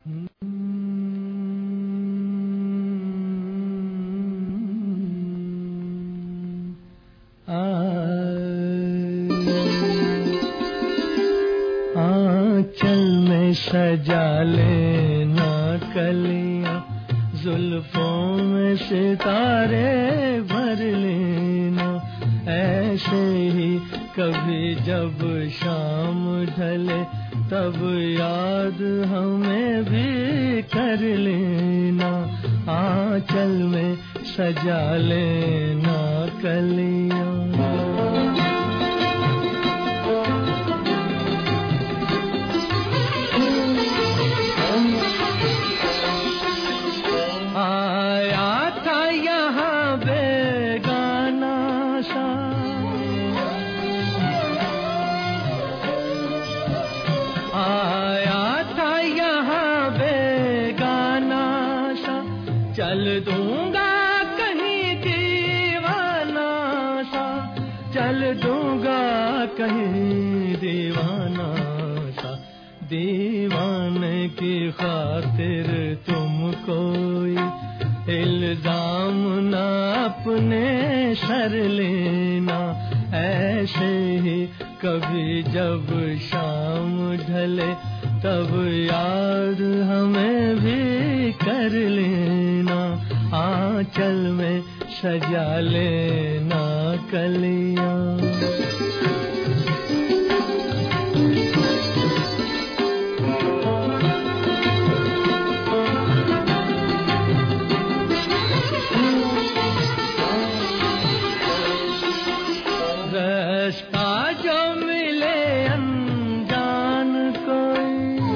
آنچل میں سجا لینا کلیاں، زلفوں میں ستارے بھر لینا، ایسے ہی کبھی جب شام ڈھلے تب یاد ہمیں بھی کر لینا، آنچل میں سجا لینا کلیاں۔ آیا تھا یہاں بیگانہ سا، آیا تھا یہاں بیگانہ سا، چل دوں گا کہیں دیوانہ سا، چل دوں گا کہیں دیوانہ سا، دیوانے کی خاطر تم کوئی الزام نہ اپنے سر لینا، ایسے ہی کبھی جب شام ڈھلے تب یاد ہمیں بھی کر لینا، آنچل میں سجا لینا کلیاں۔ رستہ جو ملے انجان کوئی،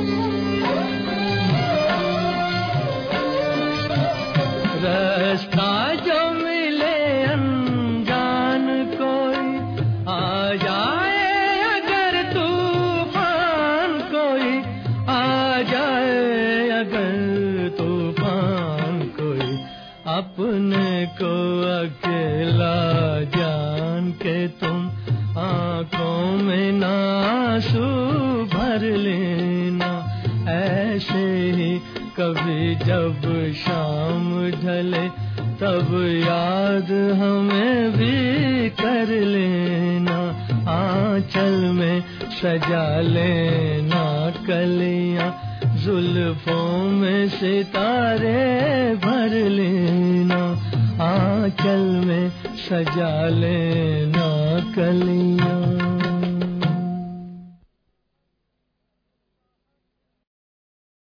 رستہ جو ملے انجان کوئی، آ جائے اگر طوفان کوئی، آ جائے اگر طوفان کوئی، اپنے کو اکیلا جان کے تم آنکھوں میں آنسو بھر لینا، ایسے ہی کبھی جب شام ڈھلے تب یاد ہمیں بھی کر لینا، آنچل میں سجا لینا کلیاں، زلفوں میں ستارے بھر لینا، آنچل میں سجا لینا کلیاں۔